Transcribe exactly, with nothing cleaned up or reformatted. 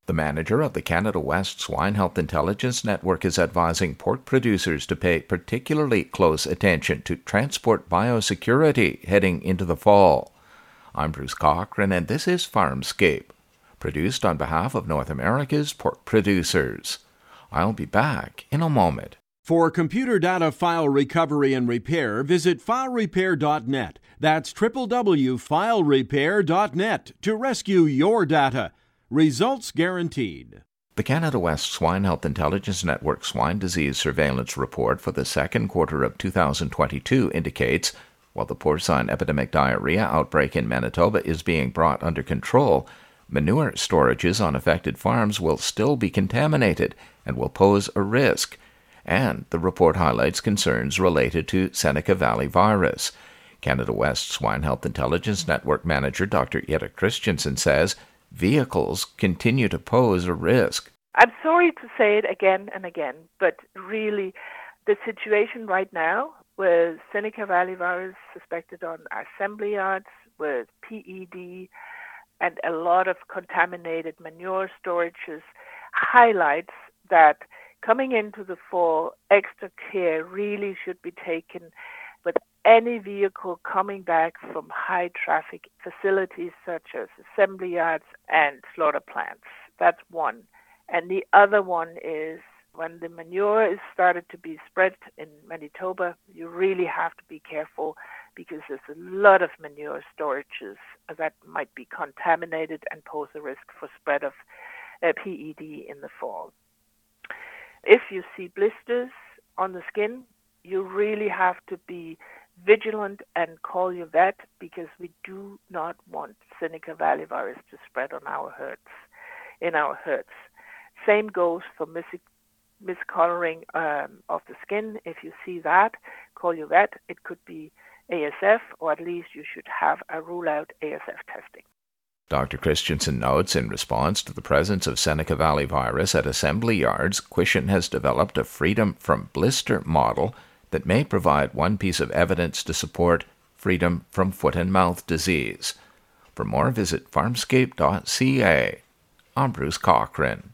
The manager of the Canada West Swine Health Intelligence Network is advising pork producers to pay particularly close attention to transport biosecurity heading into the fall. I'm Bruce Cochran, and this is Farmscape, produced on behalf of North America's pork producers. I'll be back in a moment. For computer data file recovery and repair, visit file repair dot net. That's w w w dot file repair dot net to rescue your data. Results guaranteed. The Canada West Swine Health Intelligence Network Swine Disease Surveillance Report for the second quarter of two thousand twenty-two indicates, while the porcine epidemic diarrhea outbreak in Manitoba is being brought under control, manure storages on affected farms will still be contaminated and will pose a risk. And the report highlights concerns related to Seneca Valley virus. Canada West Swine Health Intelligence Network Manager Doctor Jette Christensen says vehicles continue to pose a risk. I'm sorry to say it again and again, but really the situation right now with Seneca Valley virus suspected on assembly yards, with P E D and a lot of contaminated manure storages highlights that coming into the fall, extra care really should be taken with any vehicle coming back from high-traffic facilities such as assembly yards and slaughter plants. That's one. And the other one is when the manure is started to be spread in Manitoba, you really have to be careful because there's a lot of manure storages that might be contaminated and pose a risk for spread of uh, P E D in the fall. If you see blisters on the skin, you really have to be vigilant and call your vet because we do not want Seneca Valley virus to spread on our herds, in our herds. Same goes for mis- miscoloring um, of the skin. If you see that, call your vet. It could be A S F, or at least you should have a rule-out A S F testing. Doctor Christensen notes, in response to the presence of Seneca Valley virus at assembly yards, Quishin has developed a freedom from blister model that may provide one piece of evidence to support freedom from foot and mouth disease. For more, visit farmscape dot c a. I'm Bruce Cochran.